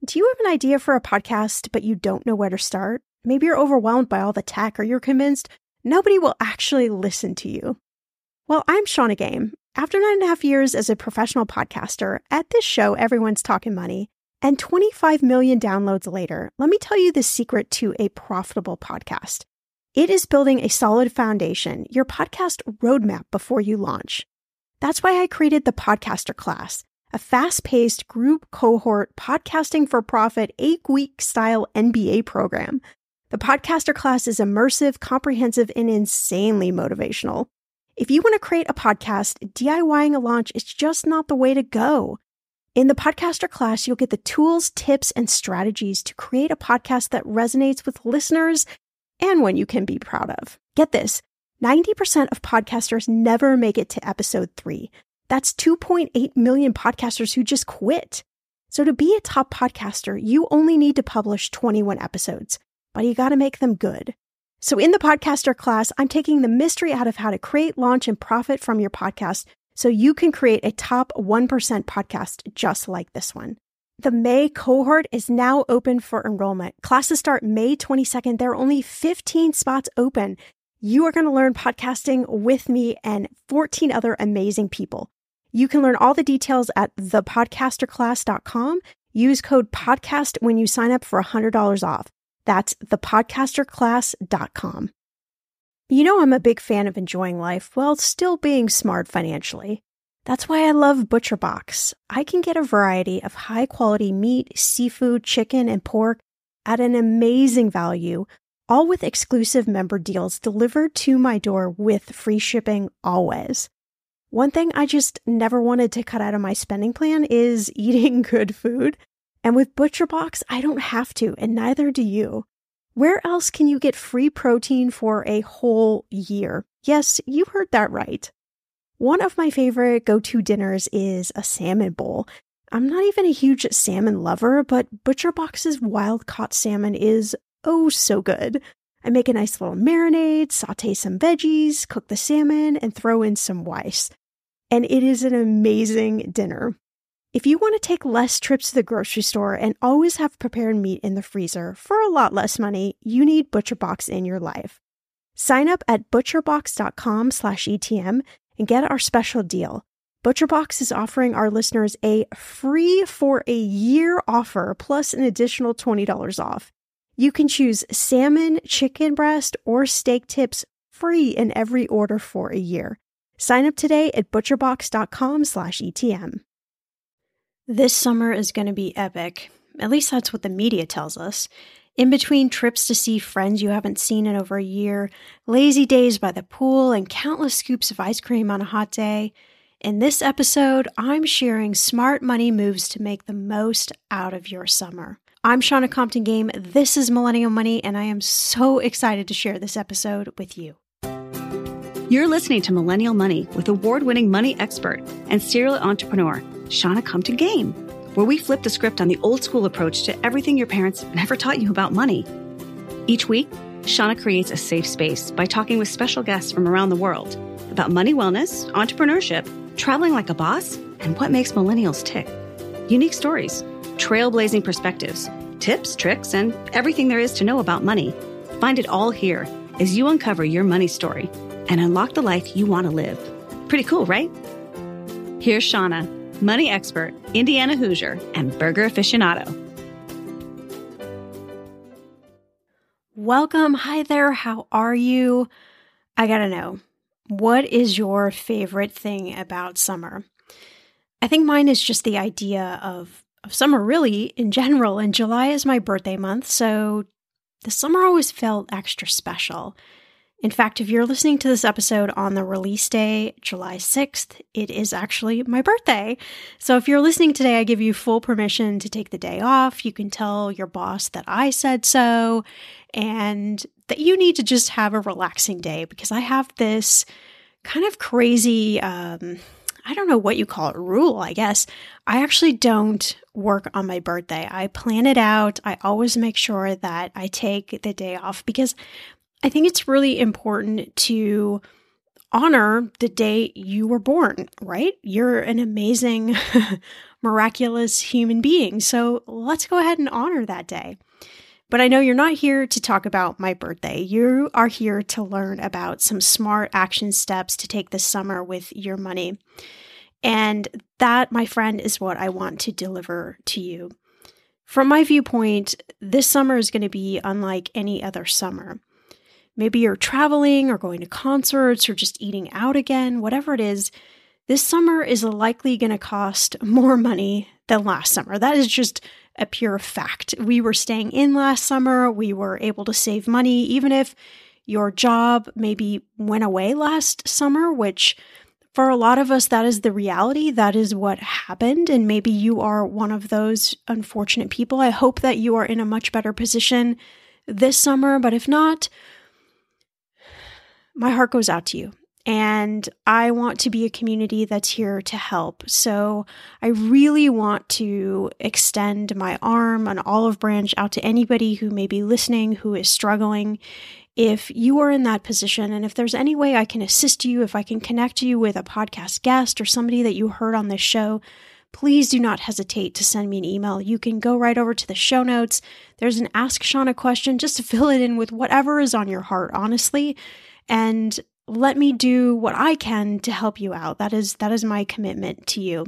Do you have an idea for a podcast, but you don't know where to start? Maybe you're overwhelmed by all the tech, or you're convinced nobody will actually listen to you. Well, I'm Shannah Game. After 9.5 years as a professional podcaster, at this show, everyone's talking money, and 25 million downloads later, let me tell you the secret to a profitable podcast. It is building a solid foundation, your podcast roadmap before you launch. That's why I created the Podcaster Class, a fast-paced group cohort podcasting for profit 8-week style MBA program. The Podcaster Class is immersive, comprehensive, and insanely motivational. If you want to create a podcast, DIYing a launch is just not the way to go. In the Podcaster Class, you'll get the tools, tips, and strategies to create a podcast that resonates with listeners and one you can be proud of. Get this, 90% of podcasters never make it to episode 3. That's 2.8 million podcasters who just quit. So to be a top podcaster, you only need to publish 21 episodes, but you got to make them good. So in the Podcaster Class, I'm taking the mystery out of how to create, launch, and profit from your podcast so you can create a top 1% podcast just like this one. The May cohort is now open for enrollment. Classes start May 22nd. There are only 15 spots open. You are going to learn podcasting with me and 14 other amazing people. You can learn all the details at thepodcasterclass.com. Use code PODCAST when you sign up for $100 off. That's thepodcasterclass.com. You know I'm a big fan of enjoying life while still being smart financially. That's why I love ButcherBox. I can get a variety of high-quality meat, seafood, chicken, and pork at an amazing value, all with exclusive member deals delivered to my door with free shipping always. One thing I just never wanted to cut out of my spending plan is eating good food. And with ButcherBox, I don't have to, and neither do you. Where else can you get free protein for a whole year? Yes, you heard that right. One of my favorite go-to dinners is a salmon bowl. I'm not even a huge salmon lover, but ButcherBox's wild-caught salmon is oh so good. I make a nice little marinade, saute some veggies, cook the salmon, and throw in some rice. And it is an amazing dinner. If you want to take less trips to the grocery store and always have prepared meat in the freezer for a lot less money, you need ButcherBox in your life. Sign up at butcherbox.com/ETM and get our special deal. ButcherBox is offering our listeners a free for a year offer plus an additional $20 off. You can choose salmon, chicken breast, or steak tips free in every order for a year. Sign up today at butcherbox.com/ETM. This summer is going to be epic. At least that's what the media tells us. In between trips to see friends you haven't seen in over a year, lazy days by the pool, and countless scoops of ice cream on a hot day, in this episode, I'm sharing smart money moves to make the most out of your summer. I'm Shannah Compton Game. This is Millennial Money, and I am so excited to share this episode with you. You're listening to Millennial Money with award-winning money expert and serial entrepreneur, Shannah Compton Game, where we flip the script on the old-school approach to everything your parents never taught you about money. Each week, Shannah creates a safe space by talking with special guests from around the world about money wellness, entrepreneurship, traveling like a boss, and what makes millennials tick. Unique stories, trailblazing perspectives, tips, tricks, and everything there is to know about money. Find it all here as you uncover your money story and unlock the life you want to live. Pretty cool, right? Here's Shannah, money expert, Indiana Hoosier, and burger aficionado. Welcome. Hi there. How are you? I gotta know, what is your favorite thing about summer? I think mine is just the idea of summer really in general. And July is my birthday month, so the summer always felt extra special. In fact, if you're listening to this episode on the release day, July 6th, it is actually my birthday. So if you're listening today, I give you full permission to take the day off. You can tell your boss that I said so and that you need to just have a relaxing day because I have this kind of crazy, I don't know what you call it, rule, I guess. I actually don't work on my birthday. I plan it out. I always make sure that I take the day off because I think it's really important to honor the day you were born, right? You're an amazing, miraculous human being. So let's go ahead and honor that day. But I know you're not here to talk about my birthday. You are here to learn about some smart action steps to take this summer with your money. And that, my friend, is what I want to deliver to you. From my viewpoint, this summer is going to be unlike any other summer. Maybe you're traveling or going to concerts or just eating out again, whatever it is. This summer is likely going to cost more money than last summer. That is just a pure fact. We were staying in last summer. We were able to save money, even if your job maybe went away last summer, which for a lot of us, that is the reality. That is what happened. And maybe you are one of those unfortunate people. I hope that you are in a much better position this summer. But if not, my heart goes out to you. And I want to be a community that's here to help. So I really want to extend my arm, an olive branch out to anybody who may be listening, who is struggling. If you are in that position, and if there's any way I can assist you, if I can connect you with a podcast guest or somebody that you heard on this show, please do not hesitate to send me an email. You can go right over to the show notes. There's an Ask Shawna question, just to fill it in with whatever is on your heart, honestly. And let me do what I can to help you out. That is my commitment to you.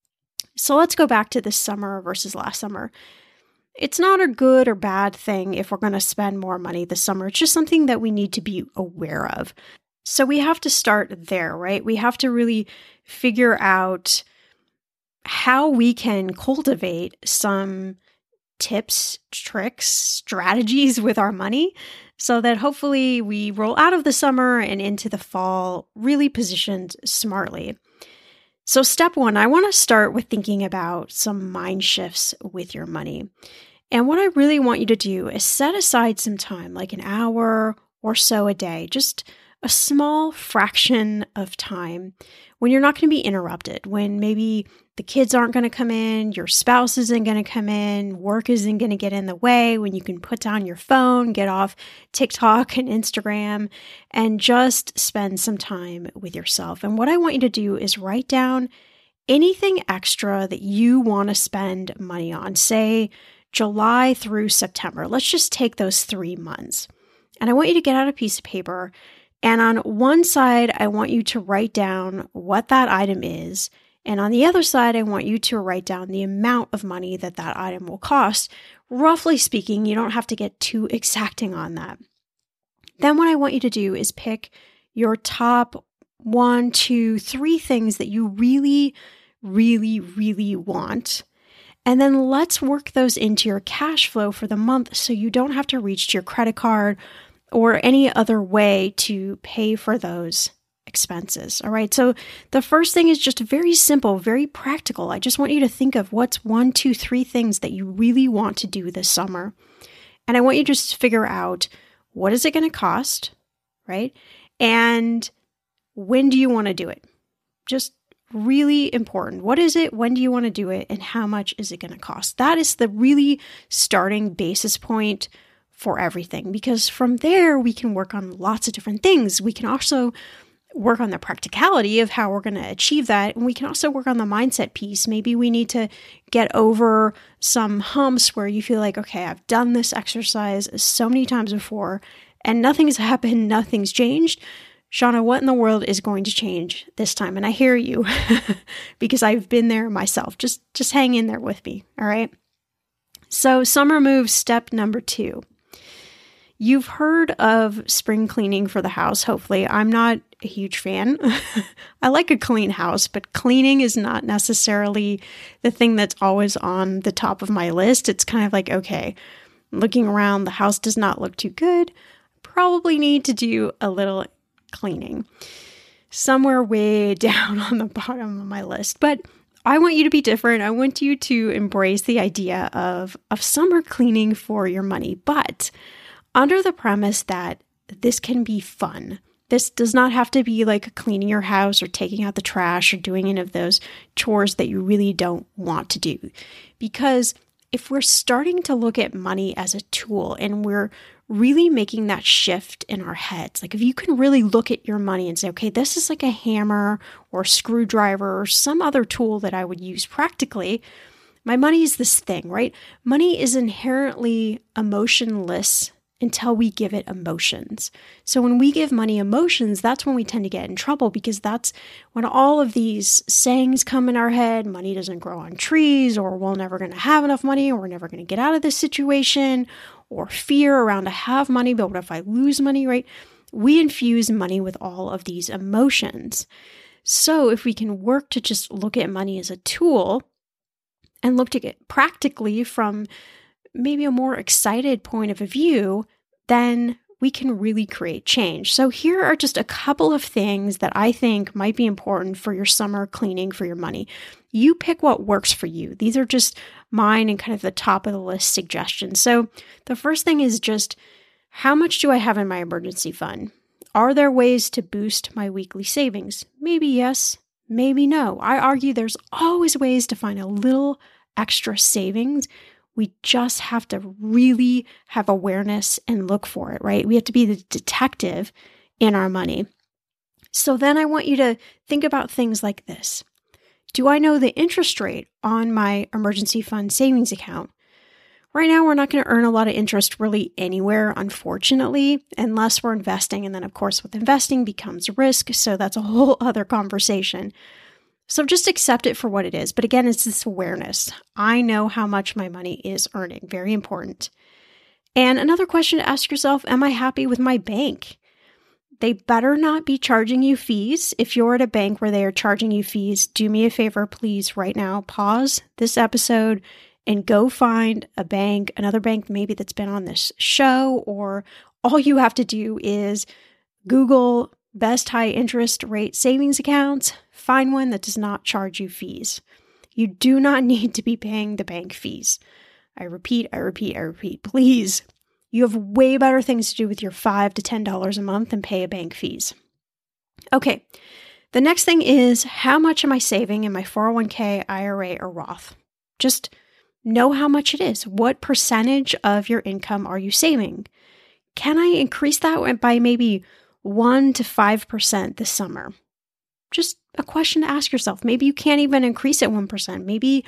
So let's go back to this summer versus last summer. It's not a good or bad thing if we're going to spend more money this summer. It's just something that we need to be aware of. So we have to start there, right? We have to really figure out how we can cultivate some tips, tricks, strategies with our money so that hopefully we roll out of the summer and into the fall really positioned smartly. So step one, I want to start with thinking about some mind shifts with your money. And what I really want you to do is set aside some time, like an hour or so a day, just a small fraction of time when you're not going to be interrupted, when maybe the kids aren't going to come in, your spouse isn't going to come in, work isn't going to get in the way, when you can put down your phone, get off TikTok and Instagram, and just spend some time with yourself. And what I want you to do is write down anything extra that you want to spend money on, say July through September. Let's just take those 3 months. And I want you to get out a piece of paper. And on one side, I want you to write down what that item is. And on the other side, I want you to write down the amount of money that that item will cost. Roughly speaking, you don't have to get too exacting on that. Then what I want you to do is pick your top 1, 2, 3 things that you really, really, really want. And then let's work those into your cash flow for the month so you don't have to reach to your credit card or any other way to pay for those expenses. All right. So the first thing is just very simple, very practical. I just want you to think of what's 1, 2, 3 things that you really want to do this summer. And I want you to just figure out, what is it going to cost? Right. And when do you want to do it? Just really important. What is it? When do you want to do it? And how much is it going to cost? That is the really starting basis point for everything, because from there we can work on lots of different things. We can also work on the practicality of how we're going to achieve that. And we can also work on the mindset piece. Maybe we need to get over some humps where you feel like, okay, I've done this exercise so many times before and nothing's happened, nothing's changed. Shawna, what in the world is going to change this time? And I hear you because I've been there myself. Just hang in there with me. All right. So summer move step number 2. You've heard of spring cleaning for the house, hopefully. I'm not a huge fan. I like a clean house, but cleaning is not necessarily the thing that's always on the top of my list. It's kind of like, okay, looking around, the house does not look too good. Probably need to do a little cleaning. Somewhere way down on the bottom of my list. But I want you to be different. I want you to embrace the idea of summer cleaning for your money, but under the premise that this can be fun. This does not have to be like cleaning your house or taking out the trash or doing any of those chores that you really don't want to do. Because if we're starting to look at money as a tool and we're really making that shift in our heads. Like if you can really look at your money and say, okay, this is like a hammer or a screwdriver or some other tool that I would use practically. My money is this thing, right? Money is inherently emotionless until we give it emotions. So when we give money emotions, that's when we tend to get in trouble, because that's when all of these sayings come in our head. Money doesn't grow on trees, or we're never going to have enough money, or we're never going to get out of this situation, or fear around I have money, but what if I lose money, right? We infuse money with all of these emotions. So if we can work to just look at money as a tool and look at it practically from maybe a more excited point of view, then we can really create change. So here are just a couple of things that I think might be important for your summer cleaning for your money. You pick what works for you. These are just mine and kind of the top of the list suggestions. So the first thing is just, how much do I have in my emergency fund? Are there ways to boost my weekly savings? Maybe yes, maybe no. I argue there's always ways to find a little extra savings. We just have to really have awareness and look for it, right? We have to be the detective in our money. So then I want you to think about things like this. Do I know the interest rate on my emergency fund savings account? Right now, we're not going to earn a lot of interest really anywhere, unfortunately, unless we're investing. And then, of course, with investing becomes risk. So that's a whole other conversation. So just accept it for what it is. But again, it's this awareness. I know how much my money is earning. Very important. And another question to ask yourself, am I happy with my bank? They better not be charging you fees. If you're at a bank where they are charging you fees, do me a favor, please, right now, pause this episode and go find a bank, another bank maybe that's been on this show, or all you have to do is Google best high interest rate savings accounts, find one that does not charge you fees. You do not need to be paying the bank fees. I repeat, please. You have way better things to do with your $5 to $10 a month than pay a bank fees. Okay, the next thing is, how much am I saving in my 401k, IRA, or Roth? Just know how much it is. What percentage of your income are you saving? Can I increase that by maybe 1 to 5% this summer? Just a question to ask yourself. Maybe you can't even increase it 1%, maybe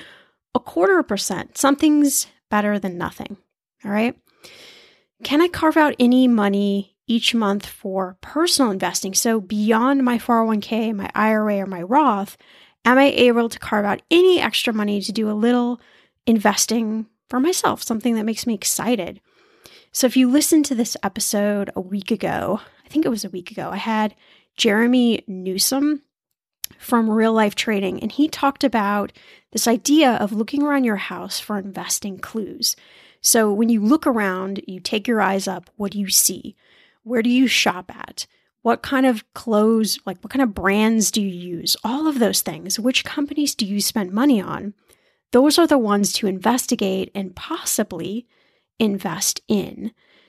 0.25%. Something's better than nothing. All right. Can I carve out any money each month for personal investing? So beyond my 401k, my IRA, or my Roth, am I able to carve out any extra money to do a little investing for myself, something that makes me excited? So if you listened to this episode a week ago, I think it was a week ago, I had Jeremy Newsom from Real Life Trading, and he talked about this idea of looking around your house for investing clues. So when you look around, you take your eyes up, what do you see? Where do you shop at? What kind of clothes, like what kind of brands do you use? All of those things. Which companies do you spend money on? Those are the ones to investigate and possibly invest in.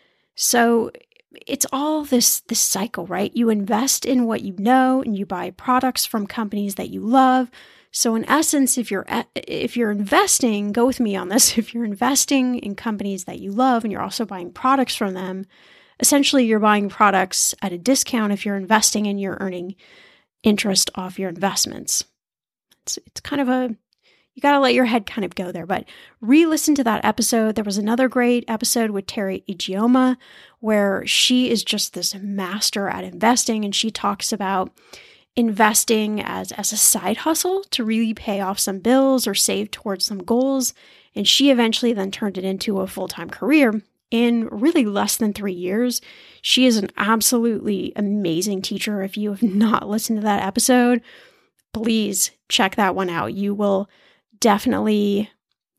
So it's all this cycle, right? You invest in what you know, and you buy products from companies that you love. So in essence, if you're investing, go with me on this. If you're investing in companies that you love and you're also buying products from them, essentially you're buying products at a discount if you're investing and you're earning interest off your investments. It's kind of you got to let your head kind of go there, but re-listen to that episode. There was another great episode with Terry Ijeoma where she is just this master at investing, and she talks about investing as a side hustle to really pay off some bills or save towards some goals. And she eventually then turned it into a full-time career in really less than 3 years. She is an absolutely amazing teacher. If you have not listened to that episode, please check that one out. You will definitely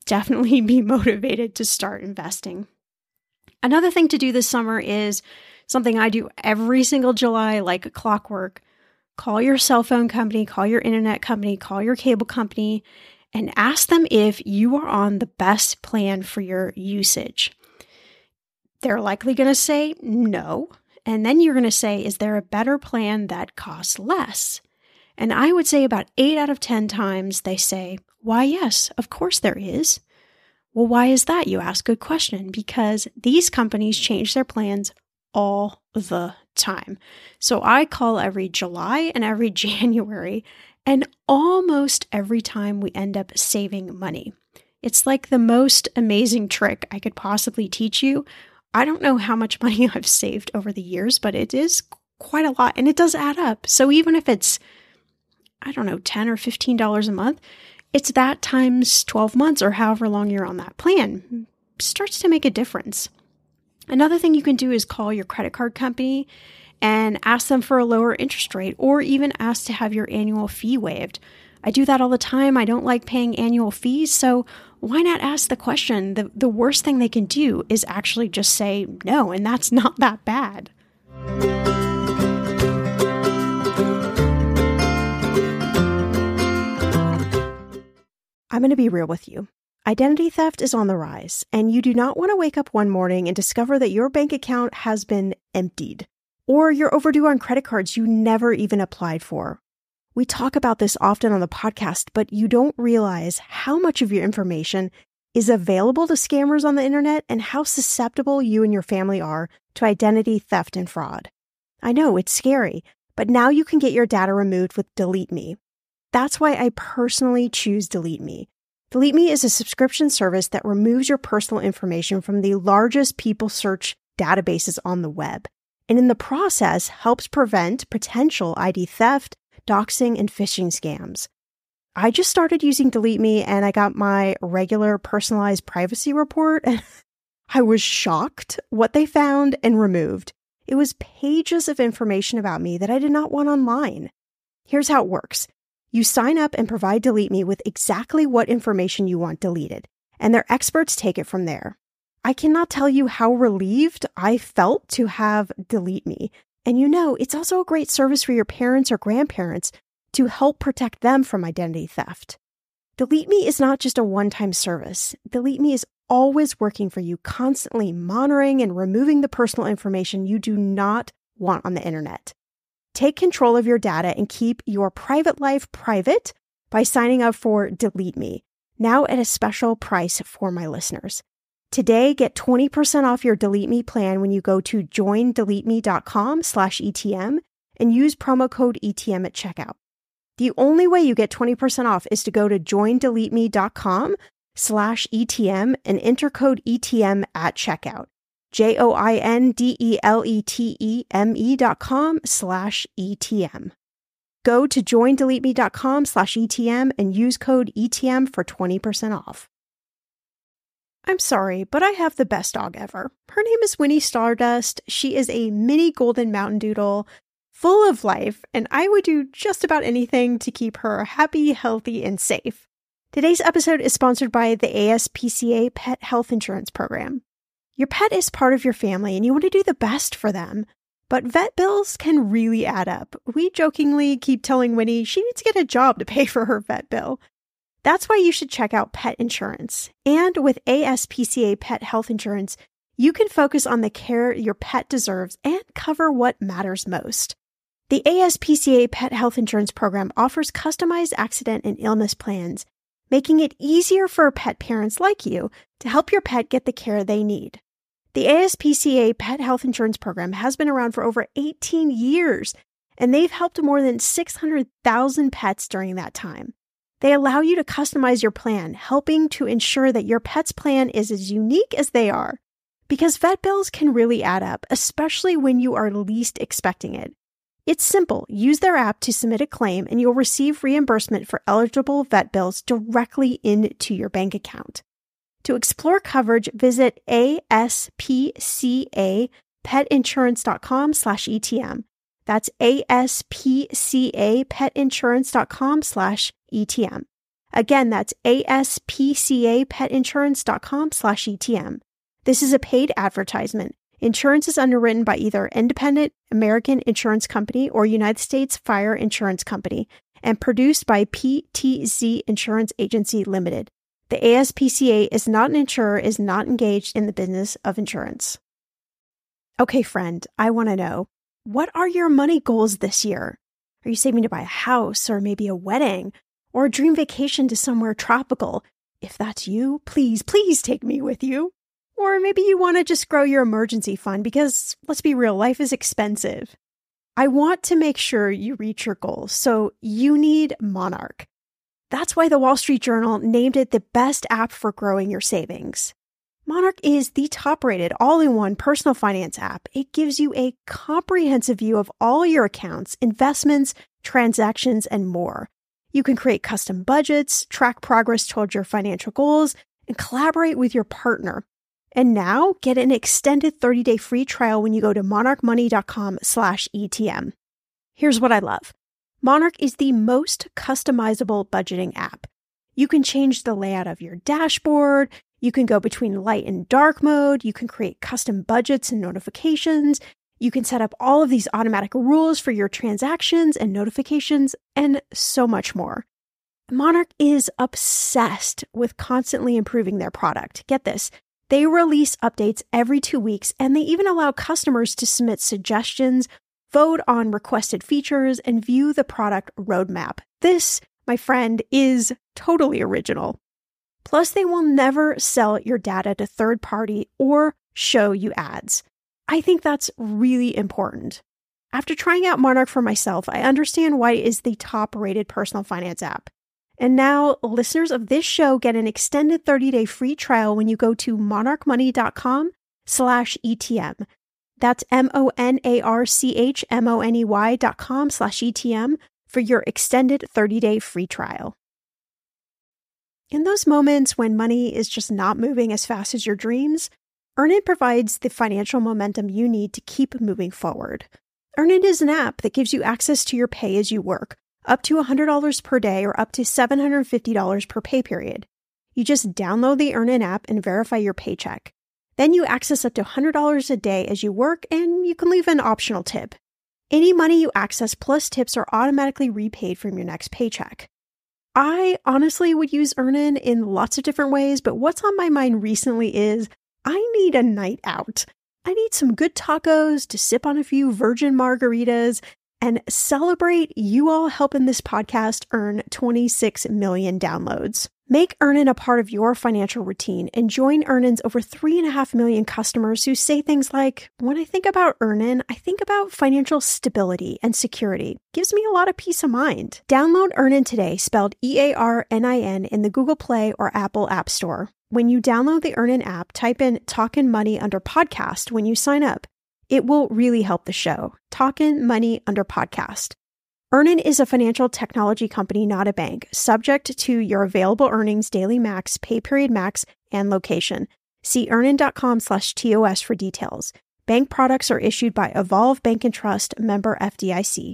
be motivated to start investing. Another thing to do this summer is something I do every single July, like clockwork. Call your cell phone company, call your internet company, call your cable company, and ask them if you are on the best plan for your usage. They're likely going to say no. And then you're going to say, is there a better plan that costs less? And I would say about 8 out of 10 times they say, why, yes, of course there is. Well, why is that, you ask? Good question. Because these companies change their plans all the time. So I call every July and every January, and almost every time we end up saving money. It's like the most amazing trick I could possibly teach you. I don't know how much money I've saved over the years, but it is quite a lot, and it does add up. So even if it's, I don't know, $10 or $15 a month, it's that times 12 months or however long you're on that plan. It starts to make a difference. Another thing you can do is call your credit card company and ask them for a lower interest rate, or even ask to have your annual fee waived. I do that all the time. I don't like paying annual fees, so why not ask the question? The worst thing they can do is actually just say no, and that's not that bad. I'm going to be real with you. Identity theft is on the rise, and you do not want to wake up one morning and discover that your bank account has been emptied, or you're overdue on credit cards you never even applied for. We talk about this often on the podcast, but you don't realize how much of your information is available to scammers on the internet and how susceptible you and your family are to identity theft and fraud. I know it's scary, but now you can get your data removed with Delete Me. That's why I personally choose Delete Me. Delete Me is a subscription service that removes your personal information from the largest people search databases on the web, and in the process helps prevent potential ID theft, doxing, and phishing scams. I just started using Delete Me and I got my regular personalized privacy report, and I was shocked what they found and removed. It was pages of information about me that I did not want online. Here's how it works. You sign up and provide Delete Me with exactly what information you want deleted, and their experts take it from there. I cannot tell you how relieved I felt to have Delete Me. And it's also a great service for your parents or grandparents to help protect them from identity theft. Delete Me is not just a one-time service. Delete Me is always working for you, constantly monitoring and removing the personal information you do not want on the internet. Take control of your data and keep your private life private by signing up for Delete Me, now at a special price for my listeners. Today, get 20% off your Delete Me plan when you go to joindeleteme.com/ETM and use promo code ETM at checkout. The only way you get 20% off is to go to joindeleteme.com/ETM and enter code ETM at checkout. joindeleteme.com/ETM. Go to joindeleteme.com/ETM and use code ETM for 20% off. I'm sorry, but I have the best dog ever. Her name is Winnie Stardust. She is a mini golden mountain doodle, full of life, and I would do just about anything to keep her happy, healthy, and safe. Today's episode is sponsored by the ASPCA Pet Health Insurance Program. Your pet is part of your family, and you want to do the best for them. But vet bills can really add up. We jokingly keep telling Winnie she needs to get a job to pay for her vet bill. That's why you should check out pet insurance. And with ASPCA Pet Health Insurance, you can focus on the care your pet deserves and cover what matters most. The ASPCA Pet Health Insurance Program offers customized accident and illness plans, making it easier for pet parents like you to help your pet get the care they need. The ASPCA Pet Health Insurance Program has been around for over 18 years, and they've helped more than 600,000 pets during that time. They allow you to customize your plan, helping to ensure that your pet's plan is as unique as they are. Because vet bills can really add up, especially when you are least expecting it. It's simple. Use their app to submit a claim, and you'll receive reimbursement for eligible vet bills directly into your bank account. To explore coverage, visit aspcapetinsurance.com/ETM. That's aspcapetinsurance.com/ETM. Again, that's aspcapetinsurance.com/ETM. This is a paid advertisement. Insurance is underwritten by either Independent American Insurance Company or United States Fire Insurance Company and produced by PTZ Insurance Agency Limited. The ASPCA is not an insurer, is not engaged in the business of insurance. Okay, friend, I want to know, what are your money goals this year? Are you saving to buy a house or maybe a wedding or a dream vacation to somewhere tropical? If that's you, please take me with you. Or maybe you want to just grow your emergency fund because, let's be real, life is expensive. I want to make sure you reach your goals, so you need Monarch. That's why the Wall Street Journal named it the best app for growing your savings. Monarch is the top-rated all-in-one personal finance app. It gives you a comprehensive view of all your accounts, investments, transactions, and more. You can create custom budgets, track progress towards your financial goals, and collaborate with your partner. And now, get an extended 30-day free trial when you go to monarchmoney.com/ETM. Here's what I love. Monarch is the most customizable budgeting app. You can change the layout of your dashboard. You can go between light and dark mode. You can create custom budgets and notifications. You can set up all of these automatic rules for your transactions and notifications, and so much more. Monarch is obsessed with constantly improving their product. Get this. They release updates every 2 weeks, and they even allow customers to submit suggestions, vote on requested features, and view the product roadmap. This, my friend, is totally original. Plus, they will never sell your data to third party or show you ads. I think that's really important. After trying out Monarch for myself, I understand why it is the top-rated personal finance app. And now, listeners of this show get an extended 30-day free trial when you go to monarchmoney.com/ETM. That's monarchmoney.com/ETM for your extended 30-day free trial. In those moments when money is just not moving as fast as your dreams, Earnin provides the financial momentum you need to keep moving forward. Earnin is an app that gives you access to your pay as you work, up to $100 per day or up to $750 per pay period. You just download the Earnin app and verify your paycheck. Then you access up to $100 a day as you work, and you can leave an optional tip. Any money you access plus tips are automatically repaid from your next paycheck. I honestly would use Earnin in lots of different ways, but what's on my mind recently is I need a night out. I need some good tacos to sip on a few virgin margaritas and celebrate you all helping this podcast earn 26 million downloads. Make Earnin a part of your financial routine and join Earnin's over 3.5 million customers who say things like, when I think about Earnin, I think about financial stability and security. Gives me a lot of peace of mind. Download Earnin today, spelled EARNIN, in the Google Play or Apple App Store. When you download the Earnin app, type in Talkin' Money under podcast when you sign up. It will really help the show. Talkin' Money under podcast. Earnin is a financial technology company, not a bank, subject to your available earnings, daily max, pay period max, and location. See earnin.com/TOS for details. Bank products are issued by Evolve Bank and Trust, member FDIC.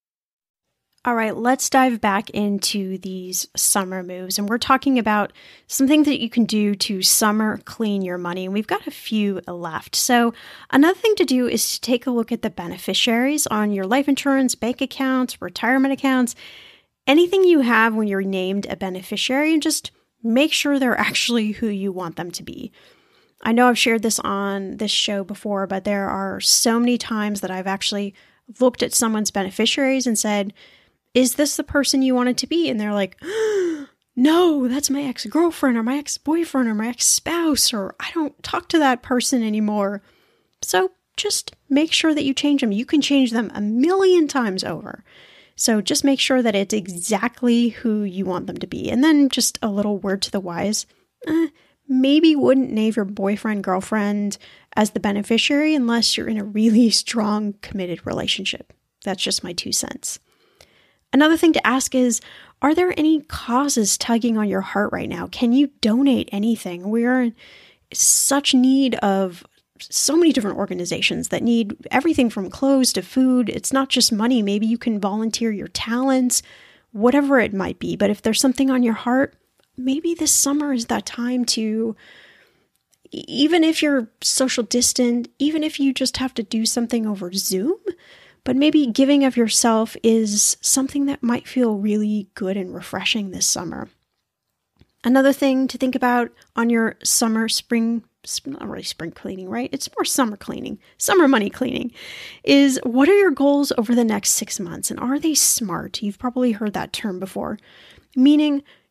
All right, let's dive back into these summer moves. And we're talking about something that you can do to summer clean your money. And we've got a few left. So another thing to do is to take a look at the beneficiaries on your life insurance, bank accounts, retirement accounts, anything you have when you're named a beneficiary, and just make sure they're actually who you want them to be. I know I've shared this on this show before, but there are so many times that I've actually looked at someone's beneficiaries and said, is this the person you want it to be? And they're like, no, that's my ex-girlfriend or my ex-boyfriend or my ex-spouse, or I don't talk to that person anymore. So just make sure that you change them. You can change them 1,000,000 times over. So just make sure that it's exactly who you want them to be. And then just a little word to the wise, maybe wouldn't name your boyfriend, girlfriend as the beneficiary unless you're in a really strong, committed relationship. That's just my 2 cents. Another thing to ask is, are there any causes tugging on your heart right now? Can you donate anything? We are in such need of so many different organizations that need everything from clothes to food. It's not just money. Maybe you can volunteer your talents, whatever it might be. But if there's something on your heart, maybe this summer is that time to, even if you're social distant, even if you just have to do something over Zoom, but maybe giving of yourself is something that might feel really good and refreshing this summer. Another thing to think about on your summer, not really spring cleaning, right? It's more summer cleaning, summer money cleaning, is what are your goals over the next 6 months? And are they SMART? You've probably heard that term before, meaning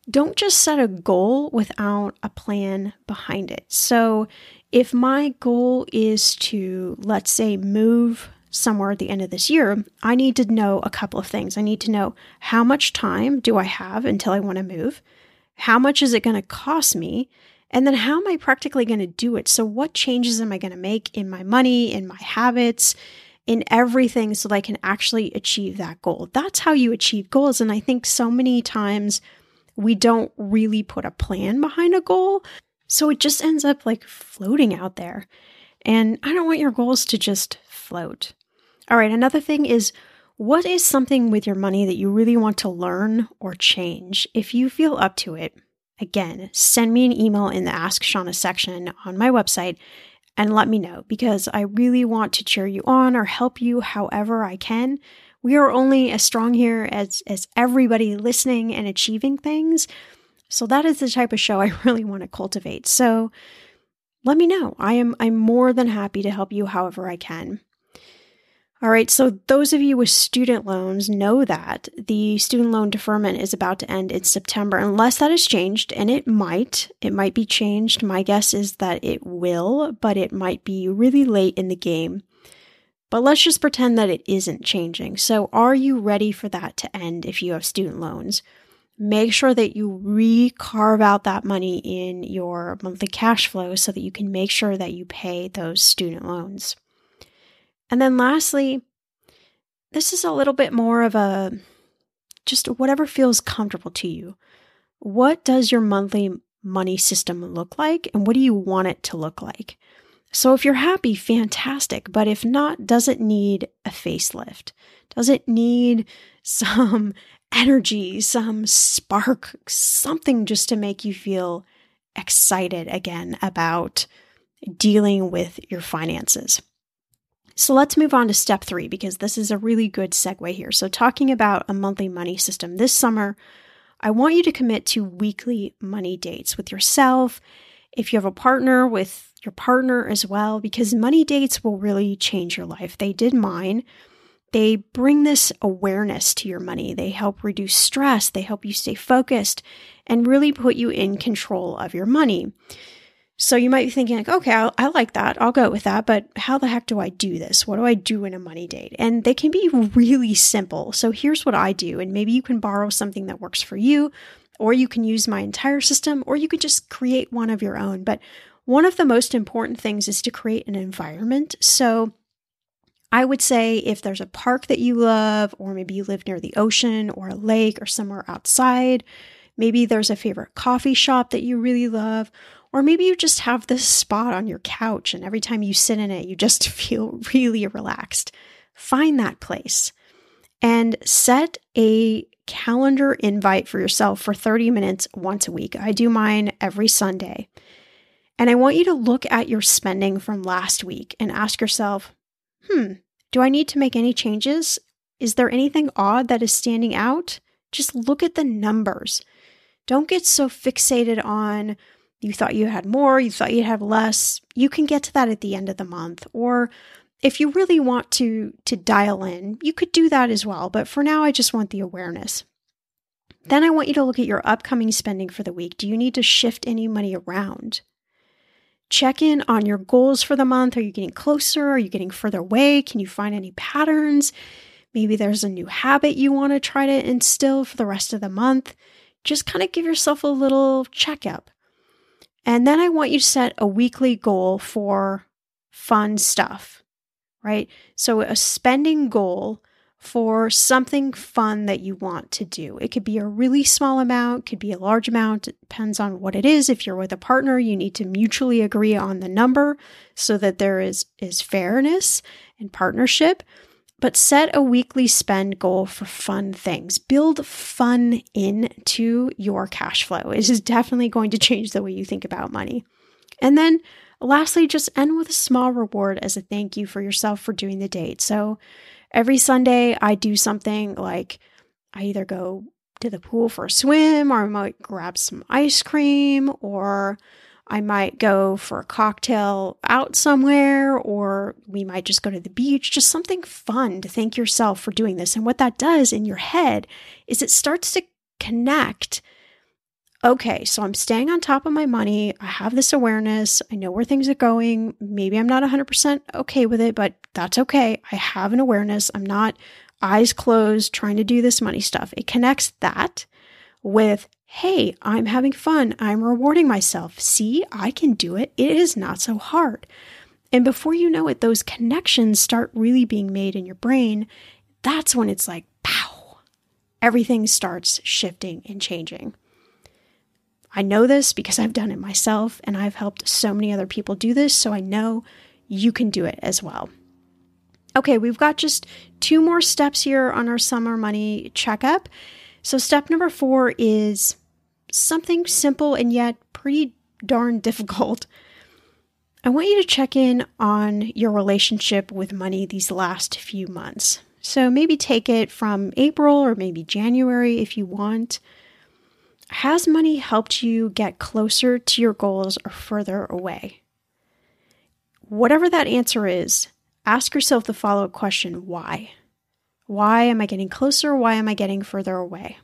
don't just set a goal without a plan behind it. So if my goal is to, let's say, move somewhere at the end of this year, I need to know a couple of things. I need to know how much time do I have until I want to move? How much is it going to cost me? And then how am I practically going to do it? So what changes am I going to make in my money, in my habits, in everything so that I can actually achieve that goal? That's how you achieve goals. And I think so many times we don't really put a plan behind a goal. So it just ends up like floating out there. And I don't want your goals to just float. All right, another thing is, what is something with your money that you really want to learn or change? If you feel up to it, again, send me an email in the Ask Shauna section on my website and let me know, because I really want to cheer you on or help you however I can. We are only as strong here as everybody listening and achieving things. So that is the type of show I really want to cultivate. So let me know. I'm more than happy to help you however I can. All right, so those of you with student loans know that the student loan deferment is about to end in September, unless that has changed, and it might be changed. My guess is that it will, but it might be really late in the game. But let's just pretend that it isn't changing. So are you ready for that to end if you have student loans? Make sure that you re-carve out that money in your monthly cash flow so that you can make sure that you pay those student loans. And then lastly, this is a little bit more of a just whatever feels comfortable to you. What does your monthly money system look like, and what do you want it to look like? So if you're happy, fantastic. But if not, does it need a facelift? Does it need some energy, some spark, something just to make you feel excited again about dealing with your finances? So let's move on to step 3, because this is a really good segue here. So talking about a monthly money system this summer, I want you to commit to weekly money dates with yourself. If you have a partner, with your partner as well, because money dates will really change your life. They did mine. They bring this awareness to your money. They help reduce stress. They help you stay focused and really put you in control of your money. So you might be thinking like, okay, I like that. I'll go with that. But how the heck do I do this? What do I do in a money date? And they can be really simple. So here's what I do. And maybe you can borrow something that works for you, or you can use my entire system, or you could just create one of your own. But one of the most important things is to create an environment. So I would say if there's a park that you love, or maybe you live near the ocean or a lake or somewhere outside, maybe there's a favorite coffee shop that you really love, or maybe you just have this spot on your couch and every time you sit in it, you just feel really relaxed. Find that place and set a calendar invite for yourself for 30 minutes once a week. I do mine every Sunday. And I want you to look at your spending from last week and ask yourself, do I need to make any changes? Is there anything odd that is standing out? Just look at the numbers. Don't get so fixated on you thought you had more, you thought you'd have less. You can get to that at the end of the month. Or if you really want to dial in, you could do that as well. But for now, I just want the awareness. Then I want you to look at your upcoming spending for the week. Do you need to shift any money around? Check in on your goals for the month. Are you getting closer? Are you getting further away? Can you find any patterns? Maybe there's a new habit you want to try to instill for the rest of the month. Just kind of give yourself a little checkup. And then I want you to set a weekly goal for fun stuff, right? So a spending goal for something fun that you want to do. It could be a really small amount, could be a large amount. It depends on what it is. If you're with a partner, you need to mutually agree on the number so that there is fairness and partnership. But set a weekly spend goal for fun things. Build fun into your cash flow. It is definitely going to change the way you think about money. And then lastly, just end with a small reward as a thank you for yourself for doing the date. So every Sunday I do something like I either go to the pool for a swim, or I might grab some ice cream, or I might go for a cocktail out somewhere, or we might just go to the beach, just something fun to thank yourself for doing this. And what that does in your head is it starts to connect okay, so I'm staying on top of my money. I have this awareness. I know where things are going. Maybe I'm not 100% okay with it, but that's okay. I have an awareness. I'm not eyes closed trying to do this money stuff. It connects that with, hey, I'm having fun. I'm rewarding myself. See, I can do it. It is not so hard. And before you know it, those connections start really being made in your brain. That's when it's like, pow, everything starts shifting and changing. I know this because I've done it myself and I've helped so many other people do this, so I know you can do it as well. Okay, we've got just 2 more steps here on our summer money checkup. So step number 4 is something simple and yet pretty darn difficult. I want you to check in on your relationship with money these last few months. So maybe take it from April or maybe January if you want. Has money helped you get closer to your goals or further away? Whatever that answer is, ask yourself the follow-up question, why? Why am I getting closer? Why am I getting further away?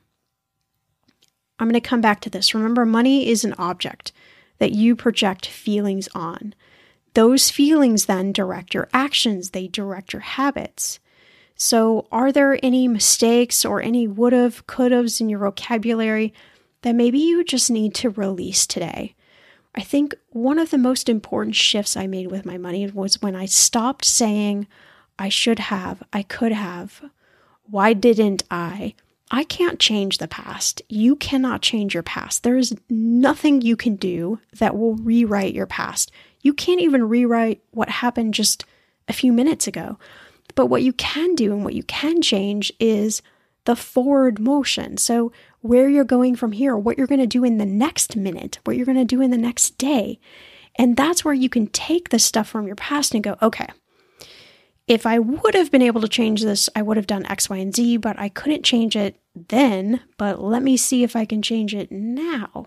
I'm going to come back to this. Remember, money is an object that you project feelings on. Those feelings then direct your actions. They direct your habits. So are there any mistakes or any would've, could'ves in your vocabulary that maybe you just need to release today? I think one of the most important shifts I made with my money was when I stopped saying, I should have, I could have, why didn't I? I can't change the past. You cannot change your past. There is nothing you can do that will rewrite your past. You can't even rewrite what happened just a few minutes ago. But what you can do and what you can change is the forward motion. So where you're going from here, what you're going to do in the next minute, what you're going to do in the next day. And that's where you can take the stuff from your past and go, okay, if I would have been able to change this, I would have done X, Y, and Z, but I couldn't change it then, but let me see if I can change it now.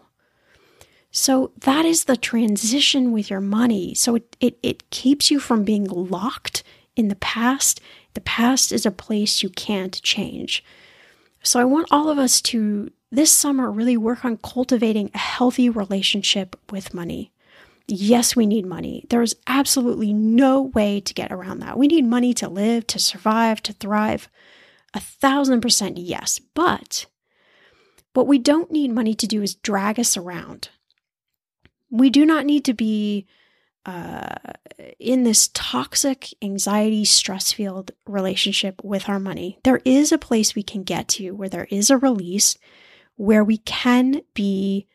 So that is the transition with your money. So it keeps you from being locked in the past. The past is a place you can't change. So I want all of us to, this summer, really work on cultivating a healthy relationship with money. Yes, we need money. There's absolutely no way to get around that. We need money to live, to survive, to thrive. 1,000% yes. But what we don't need money to do is drag us around. We do not need to be in this toxic, anxiety, stress-filled relationship with our money. There is a place we can get to where there is a release, where we can be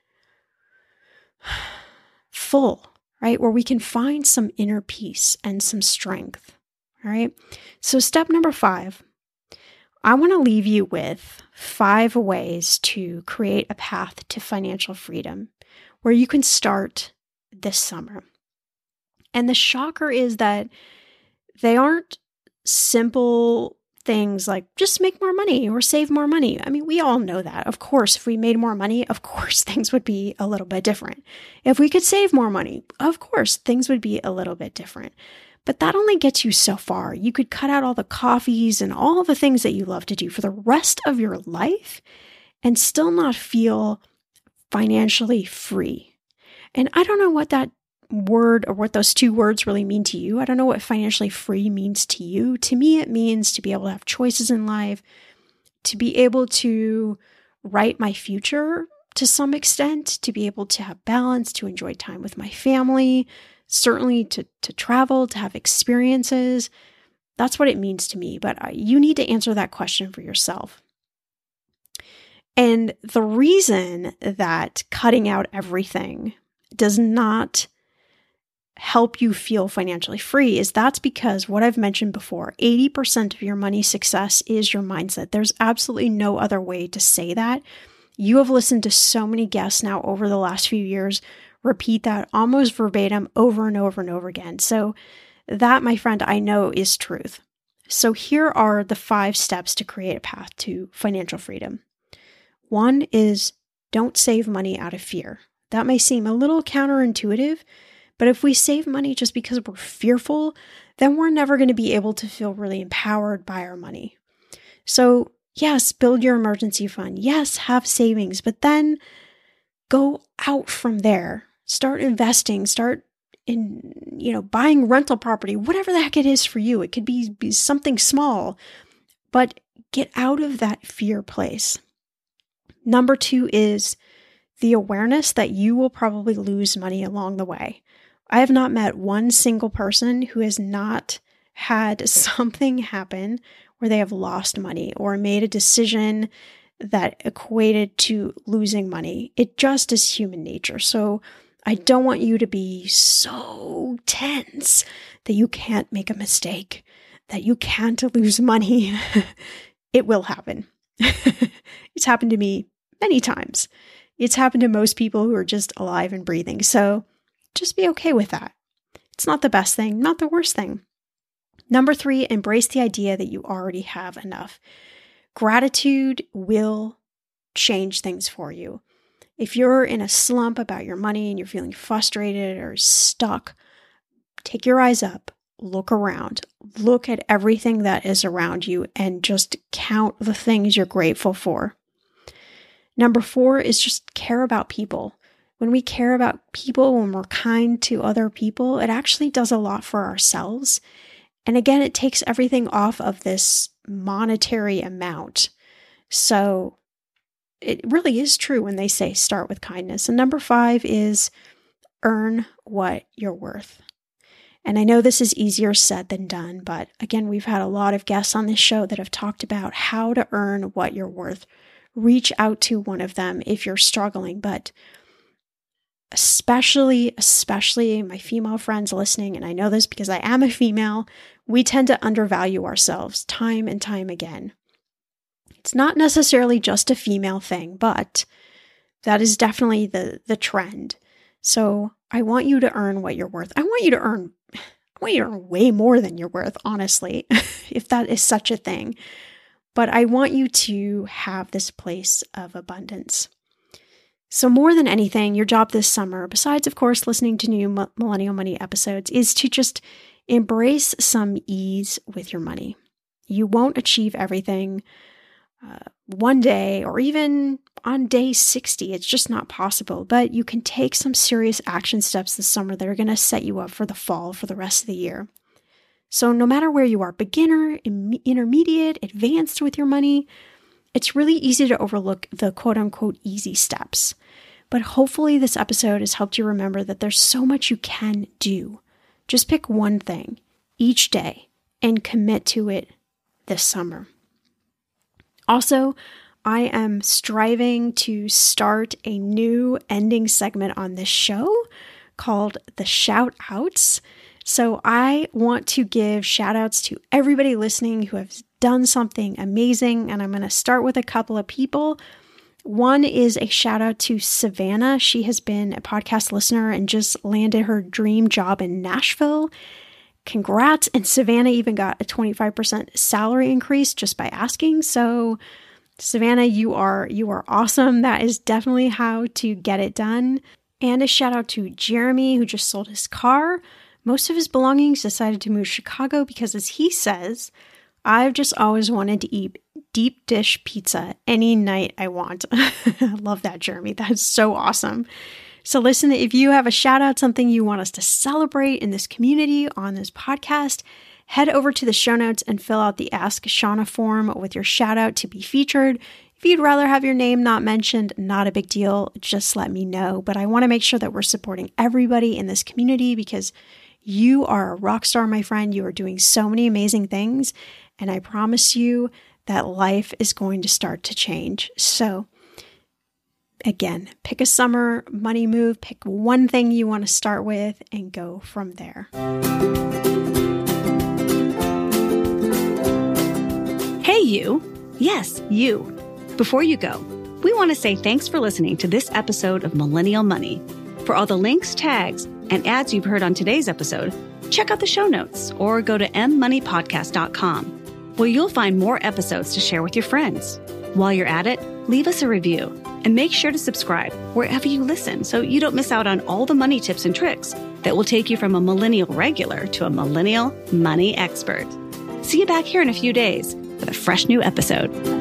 full, right? Where we can find some inner peace and some strength, all right? So step number 5, I want to leave you with 5 ways to create a path to financial freedom where you can start this summer. And the shocker is that they aren't simple things like just make more money or save more money. I mean, we all know that. Of course, if we made more money, of course, things would be a little bit different. If we could save more money, of course, things would be a little bit different. But that only gets you so far. You could cut out all the coffees and all the things that you love to do for the rest of your life and still not feel financially free. And I don't know what that word or what those 2 words really mean to you. I don't know what financially free means to you. To me, it means to be able to have choices in life, to be able to write my future to some extent, to be able to have balance, to enjoy time with my family, certainly to travel, to have experiences. That's what it means to me. But you need to answer that question for yourself. And the reason that cutting out everything does not help you feel financially free is that's because what I've mentioned before, 80% of your money success is your mindset. There's absolutely no other way to say that. You have listened to so many guests now over the last few years repeat that almost verbatim over and over and over again. So that, my friend, I know is truth. So here are the 5 steps to create a path to financial freedom. 1 is don't save money out of fear. That may seem a little counterintuitive, but if we save money just because we're fearful, then we're never going to be able to feel really empowered by our money. So yes, build your emergency fund. Yes, have savings, but then go out from there. Start investing, start buying rental property, whatever the heck it is for you. It could be something small, but get out of that fear place. Number 2 is the awareness that you will probably lose money along the way. I have not met one single person who has not had something happen where they have lost money or made a decision that equated to losing money. It just is human nature. So I don't want you to be so tense that you can't make a mistake, that you can't lose money. It will happen. It's happened to me many times. It's happened to most people who are just alive and breathing. So just be okay with that. It's not the best thing, not the worst thing. Number 3, embrace the idea that you already have enough. Gratitude will change things for you. If you're in a slump about your money and you're feeling frustrated or stuck, take your eyes up, look around, look at everything that is around you and just count the things you're grateful for. Number 4 is just care about people. When we care about people, when we're kind to other people, it actually does a lot for ourselves. And again, it takes everything off of this monetary amount. So it really is true when they say start with kindness. And number 5 is earn what you're worth. And I know this is easier said than done, but again, we've had a lot of guests on this show that have talked about how to earn what you're worth. Reach out to one of them if you're struggling, but especially my female friends listening, and I know this because I am a female, we tend to undervalue ourselves time and time again. It's not necessarily just a female thing, but that is definitely the trend. So I want you to earn what you're worth. I want you to earn way more than you're worth, honestly, if that is such a thing. But I want you to have this place of abundance. So more than anything, your job this summer, besides, of course, listening to new Millennial Money episodes, is to just embrace some ease with your money. You won't achieve everything one day or even on day 60. It's just not possible. But you can take some serious action steps this summer that are going to set you up for the fall, for the rest of the year. So no matter where you are, beginner, intermediate, advanced with your money, it's really easy to overlook the quote-unquote easy steps. But hopefully this episode has helped you remember that there's so much you can do. Just pick one thing each day and commit to it this summer. Also, I am striving to start a new ending segment on this show called the Shout Outs. So I want to give shout outs to everybody listening who has done something amazing, and I'm going to start with a couple of people. One is a shout out to Savannah. She has been a podcast listener and just landed her dream job in Nashville. Congrats. And Savannah even got a 25% salary increase just by asking. So Savannah, you are awesome. That is definitely how to get it done. And a shout out to Jeremy, who just sold his car. Most of his belongings, decided to move to Chicago because, as he says, I've just always wanted to eat deep dish pizza any night I want. I love that, Jeremy. That's so awesome. So listen, if you have a shout out, something you want us to celebrate in this community on this podcast, head over to the show notes and fill out the Ask Shauna form with your shout out to be featured. If you'd rather have your name not mentioned, not a big deal. Just let me know. But I want to make sure that we're supporting everybody in this community because you are a rock star, my friend. You are doing so many amazing things. And I promise you that life is going to start to change. So again, pick a summer money move, pick one thing you want to start with and go from there. Hey, you. Yes, you. Before you go, we want to say thanks for listening to this episode of Millennial Money. For all the links, tags, and ads you've heard on today's episode, check out the show notes or go to mmoneypodcast.com, where you'll find more episodes to share with your friends. While you're at it, leave us a review and make sure to subscribe wherever you listen so you don't miss out on all the money tips and tricks that will take you from a millennial regular to a millennial money expert. See you back here in a few days with a fresh new episode.